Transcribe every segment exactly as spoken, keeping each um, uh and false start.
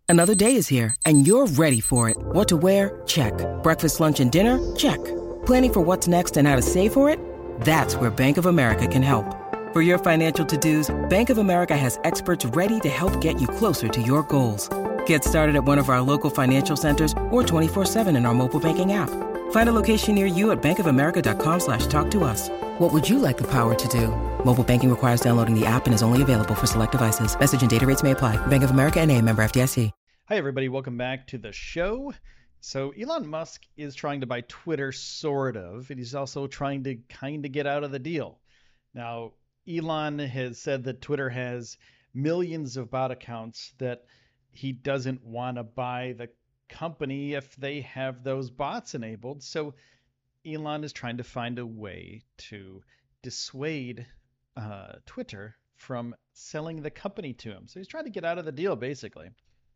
Another day is here, and you're ready for it. What to wear? Check. Breakfast, lunch, and dinner? Check. Planning for what's next and how to save for it? That's where Bank of America can help. For your financial to-dos, Bank of America has experts ready to help get you closer to your goals. Get started at one of our local financial centers or twenty-four seven in our mobile banking app. Find a location near you at bankofamerica.com slash talk to us. What would you like the power to do? Mobile banking requires downloading the app and is only available for select devices. Message and data rates may apply. Bank of America N A, member F D I C. Hi, everybody. Welcome back to the show. So Elon Musk is trying to buy Twitter, sort of, and he's also trying to kind of get out of the deal. Now, Elon has said that Twitter has millions of bot accounts that he doesn't want to buy the company if they have those bots enabled. So Elon is trying to find a way to dissuade uh, Twitter from selling the company to him. So he's trying to get out of the deal, basically.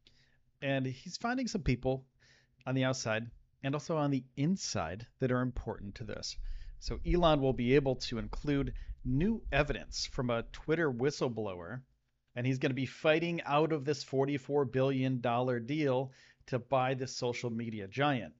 And he's finding some people on the outside and also on the inside that are important to this. So Elon will be able to include new evidence from a Twitter whistleblower, and he's going to be fighting out of this forty-four billion dollars deal to buy the social media giant.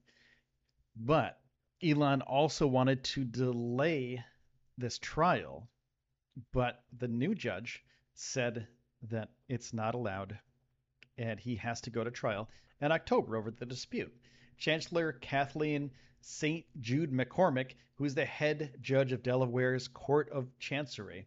But Elon also wanted to delay this trial, but the new judge said that it's not allowed, and he has to go to trial in October over the dispute. Chancellor Kathleen Saint Jude McCormick, who's the head judge of Delaware's Court of Chancery,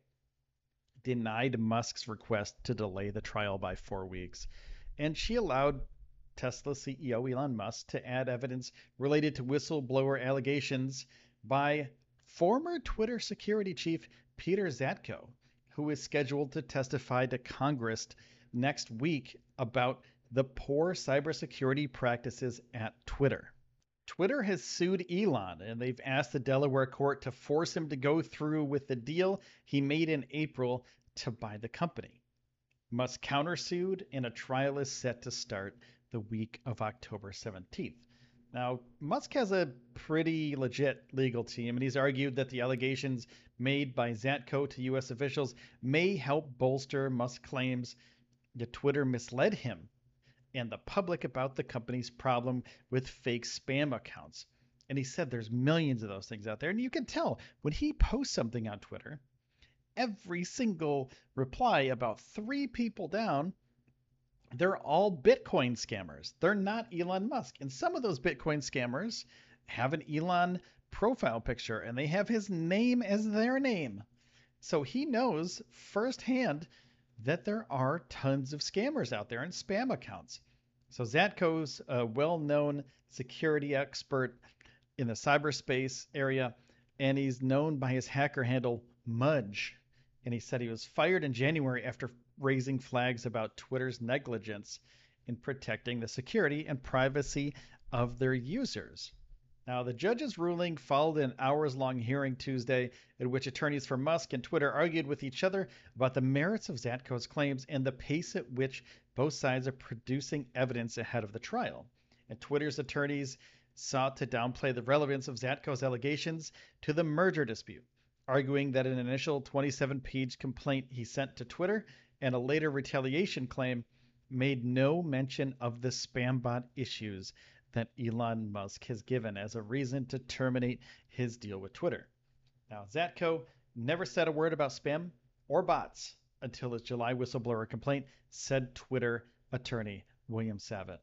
denied Musk's request to delay the trial by four weeks, and she allowed Tesla C E O Elon Musk to add evidence related to whistleblower allegations by former Twitter security chief Peter Zatko, who is scheduled to testify to Congress next week about the poor cybersecurity practices at Twitter. Twitter has sued Elon, and they've asked the Delaware court to force him to go through with the deal he made in April to buy the company. Musk countersued, and a trial is set to start the week of October seventeenth. Now, Musk has a pretty legit legal team, and he's argued that the allegations made by Zatko to U S officials may help bolster Musk's claims that Twitter misled him and the public about the company's problem with fake spam accounts. And he said there's millions of those things out there. And you can tell when he posts something on Twitter, every single reply, about three people down, they're all Bitcoin scammers. They're not Elon Musk. And some of those Bitcoin scammers have an Elon profile picture, and they have his name as their name. So he knows firsthand that there are tons of scammers out there and spam accounts. So Zatko's a well-known security expert in the cyberspace area, and he's known by his hacker handle Mudge. And he said he was fired in January after raising flags about Twitter's negligence in protecting the security and privacy of their users. Now, the judge's ruling followed an hours-long hearing Tuesday in which attorneys for Musk and Twitter argued with each other about the merits of Zatko's claims and the pace at which both sides are producing evidence ahead of the trial. And Twitter's attorneys sought to downplay the relevance of Zatko's allegations to the merger dispute, arguing that an initial twenty-seven page complaint he sent to Twitter and a later retaliation claim made no mention of the spam bot issues that Elon Musk has given as a reason to terminate his deal with Twitter. Now, Zatko never said a word about spam or bots until his July whistleblower complaint, said Twitter attorney William Savitt.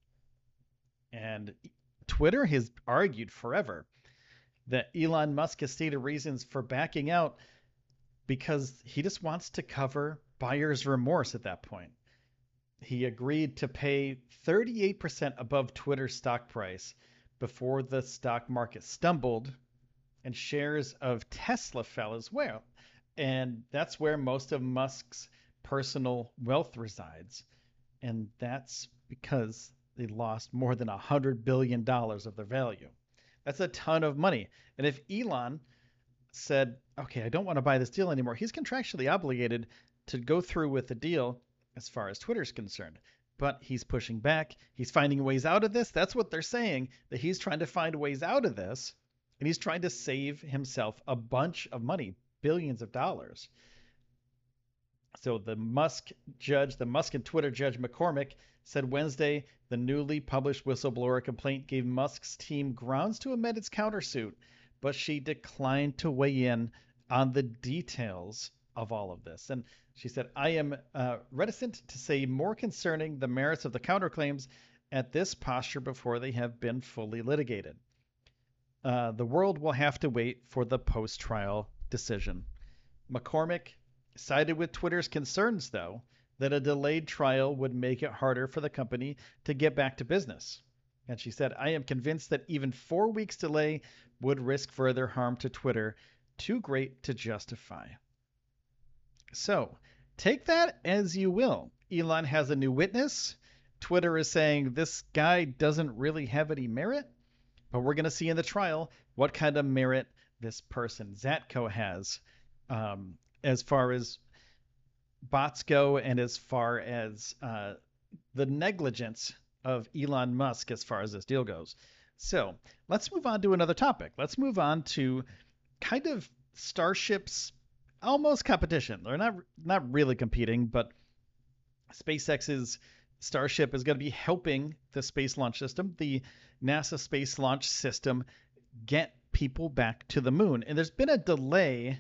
And Twitter has argued forever that Elon Musk has stated reasons for backing out because he just wants to cover buyer's remorse at that point. He agreed to pay thirty-eight percent above Twitter's stock price before the stock market stumbled and shares of Tesla fell as well. And that's where most of Musk's personal wealth resides. And that's because they lost more than one hundred billion dollars of their value. That's a ton of money. And if Elon said, okay, I don't want to buy this deal anymore, he's contractually obligated to go through with the deal as far as Twitter's concerned. But he's pushing back. He's finding ways out of this. That's what they're saying, that he's trying to find ways out of this. And he's trying to save himself a bunch of money, billions of dollars. So the Musk judge, the Musk and Twitter judge McCormick, said Wednesday the newly published whistleblower complaint gave Musk's team grounds to amend its countersuit, but she declined to weigh in on the details of all of this. And she said, I am uh, reticent to say more concerning the merits of the counterclaims at this posture before they have been fully litigated. Uh, the world will have to wait for the post-trial decision. McCormick sided with Twitter's concerns, though, that a delayed trial would make it harder for the company to get back to business. And she said, I am convinced that even four weeks delay would risk further harm to Twitter, too great to justify. So take that as you will. Elon has a new witness. Twitter is saying this guy doesn't really have any merit, but we're going to see in the trial what kind of merit this person, Zatko, has um, as far as bots go and as far as uh, the negligence of Elon Musk as far as this deal goes. So let's move on to another topic. Let's move on to kind of Starship's almost competition. They're not not really competing, but SpaceX's Starship is going to be helping the Space Launch System, the NASA Space Launch System, get people back to the moon. And there's been a delay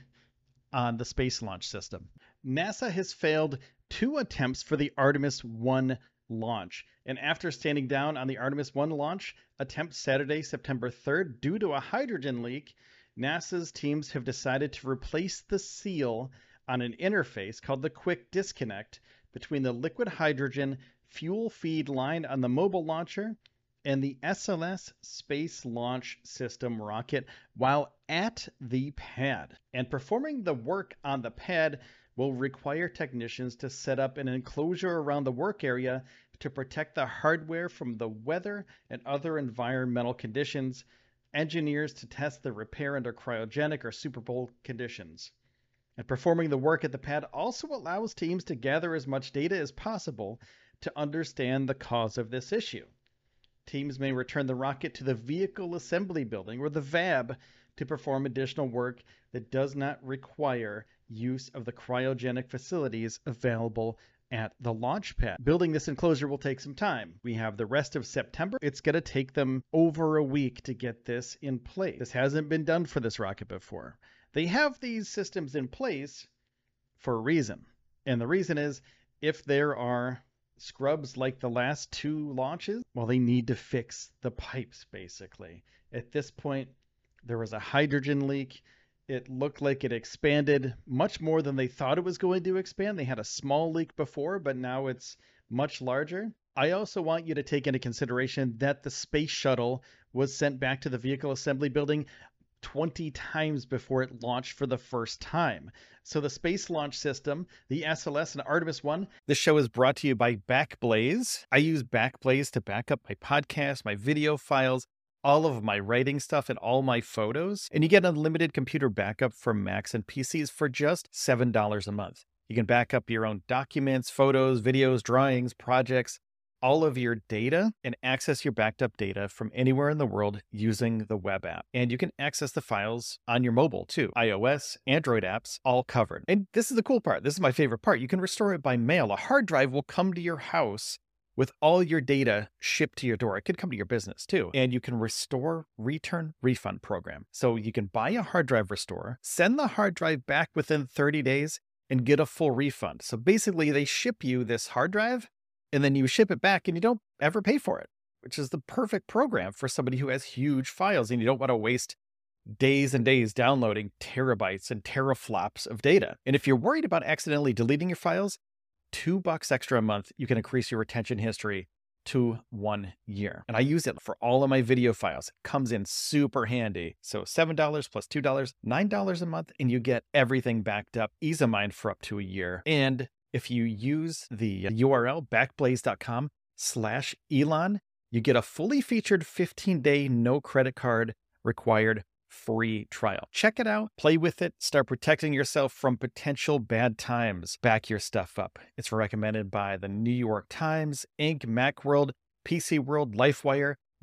on the Space Launch System. NASA has failed two attempts for the Artemis one launch. And after standing down on the Artemis one launch attempt Saturday, September third, due to a hydrogen leak, NASA's teams have decided to replace the seal on an interface called the Quick Disconnect between the liquid hydrogen fuel feed line on the mobile launcher and the S L S Space Launch System rocket while at the pad. And performing the work on the pad will require technicians to set up an enclosure around the work area to protect the hardware from the weather and other environmental conditions, engineers to test the repair under cryogenic or Super Bowl conditions. And performing the work at the pad also allows teams to gather as much data as possible to understand the cause of this issue. Teams may return the rocket to the Vehicle Assembly Building, or the V A B, to perform additional work that does not require use of the cryogenic facilities available at the launch pad. Building this enclosure will take some time. We have the rest of September. It's going to take them over a week to get this in place. This hasn't been done for this rocket before. They have these systems in place for a reason. And the reason is if there are scrubs like the last two launches, well, they need to fix the pipes, basically. At this point, there was a hydrogen leak. It looked like it expanded much more than they thought it was going to expand. They had a small leak before, but now it's much larger. I also want you to take into consideration that the space shuttle was sent back to the Vehicle Assembly Building twenty times before it launched for the first time. So the Space Launch System, the S L S and Artemis one. This show is brought to you by Backblaze. I use Backblaze to back up my podcast, my video files, all of my writing stuff, and all my photos. And you get unlimited computer backup for Macs and P Cs for just seven dollars a month. You can back up your own documents, photos, videos, drawings, projects, all of your data, and access your backed up data from anywhere in the world using the web app. And you can access the files on your mobile too. iOS, Android apps, all covered. And this is the cool part. This is my favorite part. You can restore it by mail. A hard drive will come to your house with all your data shipped to your door. It could come to your business too. And you can restore, return, refund program. So you can buy a hard drive restore, send the hard drive back within thirty days, and get a full refund. So basically they ship you this hard drive, and then you ship it back and you don't ever pay for it, which is the perfect program for somebody who has huge files and you don't want to waste days and days downloading terabytes and teraflops of data. And if you're worried about accidentally deleting your files, two bucks extra a month, you can increase your retention history to one year. And I use it for all of my video files. It comes in super handy. So seven dollars plus two dollars, nine dollars a month, and you get everything backed up, ease of mind for up to a year. And if you use the U R L backblaze.com slash Elon, you get a fully featured fifteen day no credit card required free trial. Check it out, play with it, start protecting yourself from potential bad times. Back your stuff up. It's recommended by the New York Times, Inc, Macworld, P C World, LifeWire,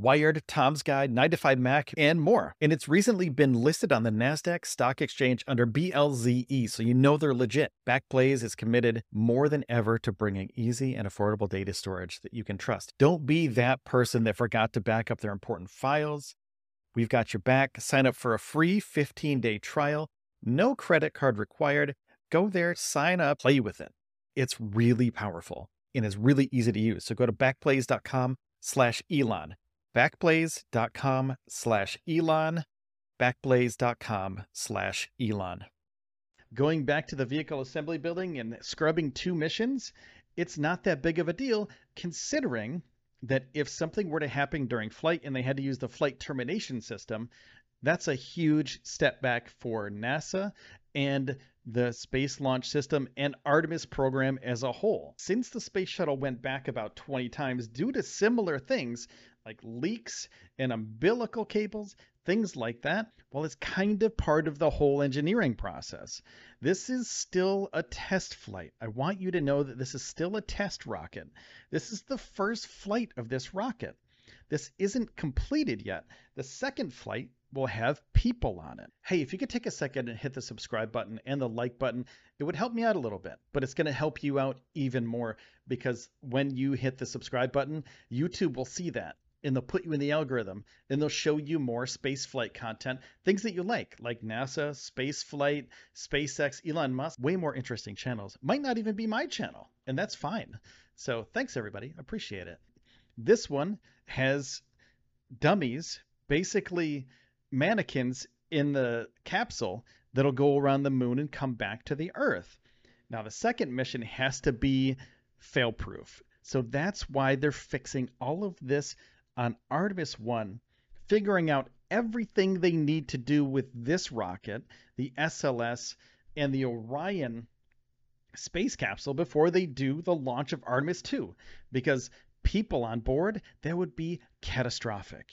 Wired, Tom's Guide, nine to five Mac, and more. And it's recently been listed on the NASDAQ Stock Exchange under B L Z E, so you know they're legit. Backblaze is committed more than ever to bringing easy and affordable data storage that you can trust. Don't be that person that forgot to back up their important files. We've got your back. Sign up for a free fifteen-day trial. No credit card required. Go there, sign up, play with it. It's really powerful and it's really easy to use. So go to backblaze.com slash Elon. Backblaze.com slash Elon. Backblaze.com slash Elon. Going back to the vehicle assembly building and scrubbing two missions, it's not that big of a deal considering that if something were to happen during flight and they had to use the flight termination system, that's a huge step back for NASA and the Space Launch System and Artemis program as a whole. Since the space shuttle went back about twenty times due to similar things like leaks and umbilical cables, things like that, well, it's kind of part of the whole engineering process. This is still a test flight. I want you to know that this is still a test rocket. This is the first flight of this rocket. This isn't completed yet. The second flight will have people on it. Hey, if you could take a second and hit the subscribe button and the like button, it would help me out a little bit, but it's going to help you out even more because when you hit the subscribe button, YouTube will see that and they'll put you in the algorithm and they'll show you more space flight content, things that you like, like NASA, space flight, SpaceX, Elon Musk, way more interesting channels. Might not even be my channel, and that's fine. So thanks everybody, appreciate it. This one has dummies, basically mannequins in the capsule that'll go around the moon and come back to the Earth. Now, the second mission has to be fail-proof. So that's why they're fixing all of this on Artemis one, figuring out everything they need to do with this rocket, the S L S, and the Orion space capsule before they do the launch of Artemis two, because people on board, that would be catastrophic.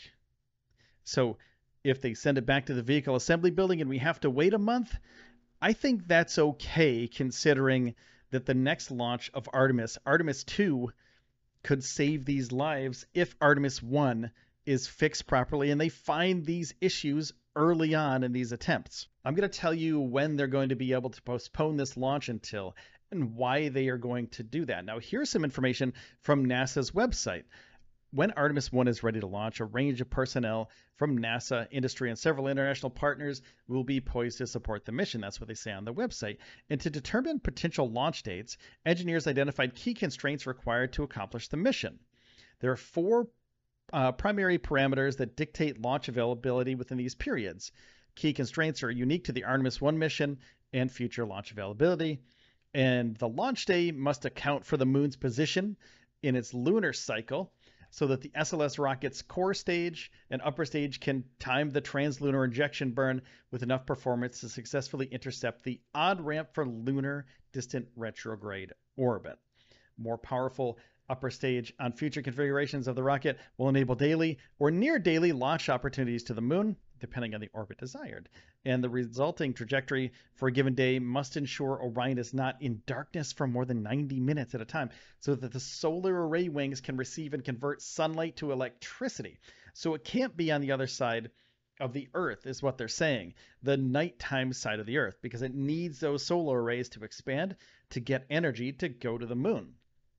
So if they send it back to the vehicle assembly building and we have to wait a month, I think that's okay considering that the next launch of Artemis, Artemis two, could save these lives if Artemis one is fixed properly and they find these issues early on in these attempts. I'm going to tell you when they're going to be able to postpone this launch until and why they are going to do that. Now, here's some information from NASA's website. When Artemis one is ready to launch, a range of personnel from NASA, industry, and several international partners will be poised to support the mission. That's what they say on the website. And to determine potential launch dates, engineers identified key constraints required to accomplish the mission. There are four uh, primary parameters that dictate launch availability within these periods. Key constraints are unique to the Artemis one mission and future launch availability. And the launch day must account for the moon's position in its lunar cycle, so that the S L S rocket's core stage and upper stage can time the translunar injection burn with enough performance to successfully intercept the odd ramp for lunar distant retrograde orbit. More powerful upper stage on future configurations of the rocket will enable daily or near daily launch opportunities to the moon, depending on the orbit desired. And the resulting trajectory for a given day must ensure Orion is not in darkness for more than ninety minutes at a time, so that the solar array wings can receive and convert sunlight to electricity. So it can't be on the other side of the Earth, is what they're saying, the nighttime side of the Earth, because it needs those solar arrays to expand to get energy to go to the moon.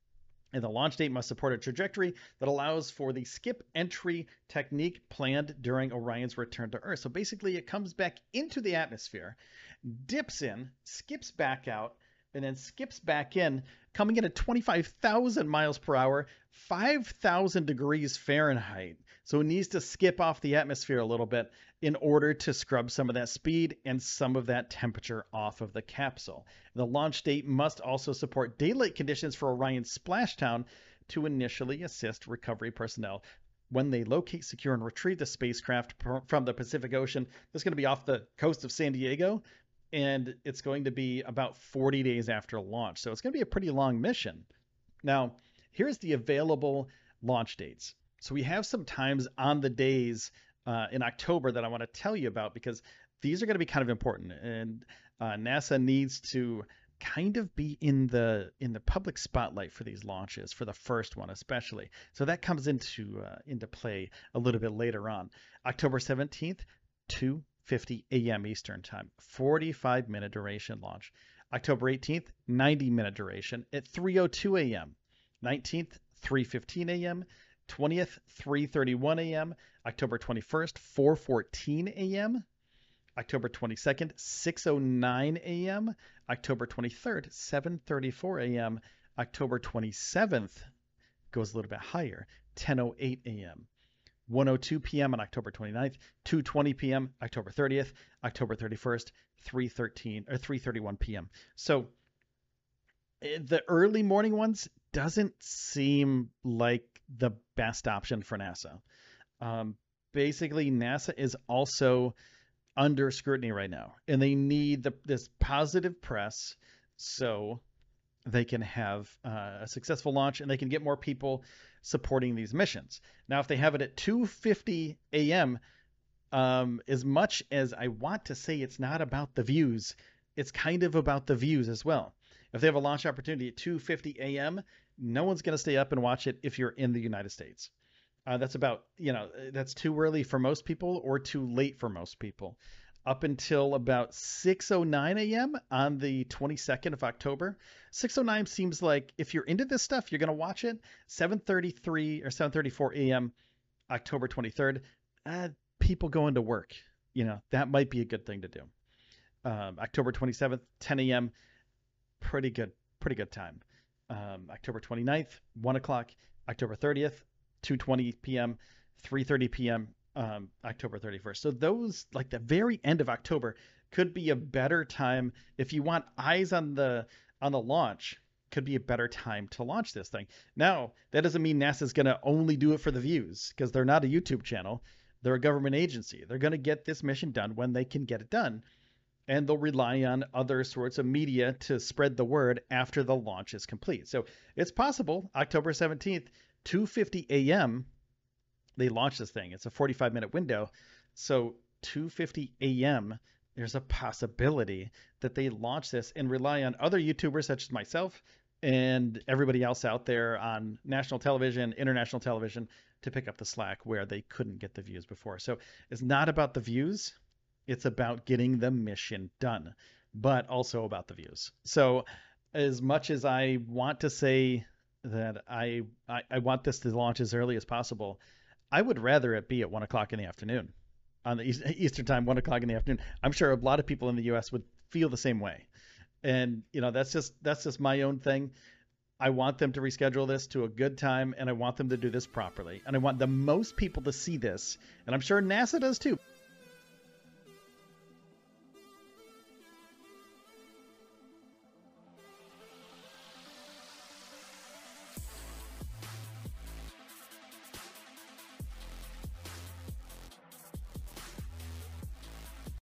And the launch date must support a trajectory that allows for the skip entry technique planned during Orion's return to Earth. So basically it comes back into the atmosphere, dips in, skips back out, and then skips back in, coming in at twenty-five thousand miles per hour, five thousand degrees Fahrenheit. So it needs to skip off the atmosphere a little bit in order to scrub some of that speed and some of that temperature off of the capsule. The launch date must also support daylight conditions for Orion's splashdown to initially assist recovery personnel when they locate, secure, and retrieve the spacecraft from the Pacific Ocean. This is going to be off the coast of San Diego, and it's going to be about forty days after launch. So it's going to be a pretty long mission. Now, here's the available launch dates. So we have some times on the days uh, in October that I want to tell you about because these are going to be kind of important. And uh, NASA needs to kind of be in the in the public spotlight for these launches, for the first one especially. So that comes into uh, into play a little bit later on. October seventeenth, two fifty a.m. Eastern Time, forty-five minute duration launch. October eighteenth, ninety minute duration at three oh two a.m. nineteenth, three fifteen a.m. twentieth, three thirty-one a.m. October twenty-first, four fourteen a.m. October twenty-second, six oh nine a.m. October twenty-third, seven thirty-four a.m. October twenty-seventh goes a little bit higher, ten oh eight a.m. one oh two p.m. on October twenty-ninth, two twenty p.m. October thirtieth, October thirty-first, three thirteen or three thirty-one p.m. So the early morning ones doesn't seem like the best option for NASA. Um, basically, NASA is also under scrutiny right now, and they need the, this positive press so they can have uh, a successful launch and they can get more people supporting these missions. Now, if they have it at two fifty a.m., um, as much as I want to say it's not about the views, it's kind of about the views as well. If they have a launch opportunity at two fifty a.m., no one's going to stay up and watch it if you're in the United States. Uh, that's about, you know, that's too early for most people or too late for most people. Up until about six oh nine a.m. on the twenty-second of October. six oh nine seems like if you're into this stuff, you're going to watch it. seven thirty-three or seven thirty-four a.m. October twenty-third, uh, people going to work. You know, that might be a good thing to do. Um, October twenty-seventh, ten a.m. Pretty good, pretty good time. Um, October twenty-ninth, one o'clock. October thirtieth, two twenty p.m., three thirty p.m., um, October thirty-first. So those, like the very end of October, could be a better time if you want eyes on the on the launch. Could be a better time to launch this thing. Now, that doesn't mean NASA's going to only do it for the views, because they're not a YouTube channel. They're a government agency. They're going to get this mission done when they can get it done. And they'll rely on other sorts of media to spread the word after the launch is complete. So it's possible October seventeenth, two fifty a.m., they launch this thing. It's a forty-five minute window. So two fifty a.m., there's a possibility that they launch this and rely on other YouTubers such as myself and everybody else out there on national television, international television, to pick up the slack where they couldn't get the views before. So it's not about the views. It's about getting the mission done, but also about the views. So as much as I want to say that I, I, I want this to launch as early as possible, I would rather it be at one o'clock in the afternoon on the Eastern time, one o'clock in the afternoon. I'm sure a lot of people in the U S would feel the same way. And, you know, that's just, that's just my own thing. I want them to reschedule this to a good time, and I want them to do this properly. And I want the most people to see this. And I'm sure NASA does too.